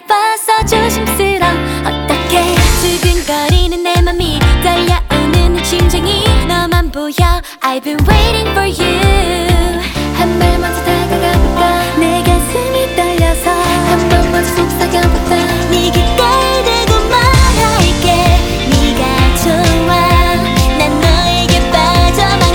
나빠서 조심스러워. 어떡해. 두근거리는 내 맘이 떨려오는 심장이 너만 보여. I've been waiting for you. 한 발 먼저 다가가볼까. 내 가슴이 떨려서 한 번 먼저